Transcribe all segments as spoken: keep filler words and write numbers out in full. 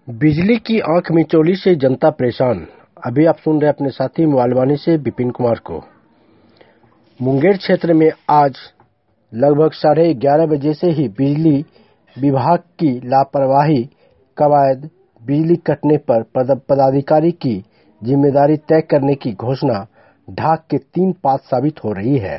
बिजली की आंख मिचौली से जनता परेशान। अभी आप सुन रहे अपने साथी मोबाइल से विपिन कुमार को। मुंगेर क्षेत्र में आज लगभग साढ़े ग्यारह बजे से ही बिजली विभाग की लापरवाही कवायद बिजली कटने पर पदाधिकारी की जिम्मेदारी तय करने की घोषणा ढाक के तीन पात साबित हो रही है।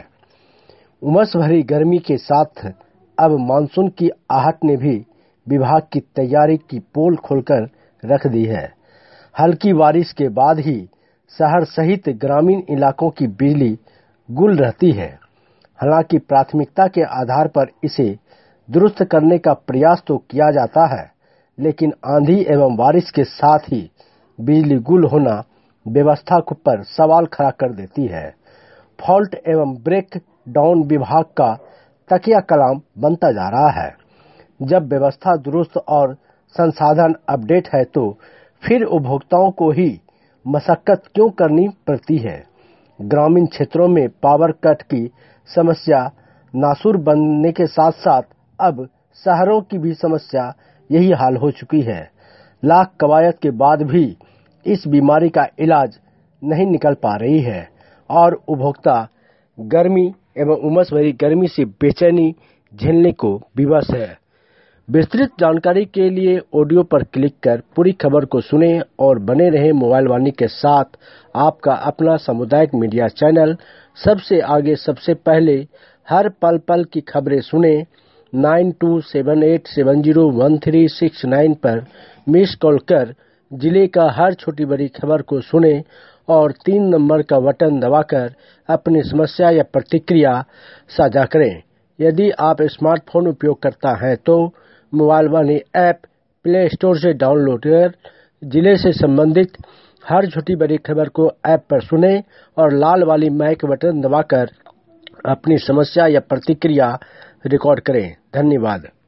उमस भरी गर्मी के साथ अब मानसून की आहट ने भी विभाग की तैयारी की पोल खोलकर रख दी है। हल्की बारिश के बाद ही शहर सहित ग्रामीण इलाकों की बिजली गुल रहती है। हालांकि प्राथमिकता के आधार पर इसे दुरुस्त करने का प्रयास तो किया जाता है, लेकिन आंधी एवं बारिश के साथ ही बिजली गुल होना व्यवस्था पर सवाल खड़ा कर देती है। फॉल्ट एवं ब्रेक डाउन विभाग का तकिया कलाम बनता जा रहा है। जब व्यवस्था दुरुस्त और संसाधन अपडेट है तो फिर उपभोक्ताओं को ही मशक्कत क्यों करनी पड़ती है। ग्रामीण क्षेत्रों में पावर कट की समस्या नासूर बनने के साथ साथ अब शहरों की भी समस्या यही हाल हो चुकी है। लाख कवायद के बाद भी इस बीमारी का इलाज नहीं निकल पा रही है और उपभोक्ता गर्मी एवं उमस भरी गर्मी से बेचैनी झेलने को विवश है। विस्तृत जानकारी के लिए ऑडियो पर क्लिक कर पूरी खबर को सुने और बने रहे मोबाइल वाणी के साथ। आपका अपना सामुदायिक मीडिया चैनल सबसे आगे सबसे पहले हर पल पल की खबरें सुने। Nine two seven eight seven zero one three six nine पर मिस कॉल कर जिले का हर छोटी बड़ी खबर को सुने और तीन नंबर का बटन दबाकर अपनी समस्या या प्रतिक्रिया साझा करें। यदि आप स्मार्टफोन उपयोग करता है तो mobile Vaani app play store से डाउनलोड कर जिले से संबंधित हर छोटी बड़ी खबर को ऐप पर सुने और लाल वाली माइक बटन दबाकर अपनी समस्या या प्रतिक्रिया रिकॉर्ड करें। धन्यवाद।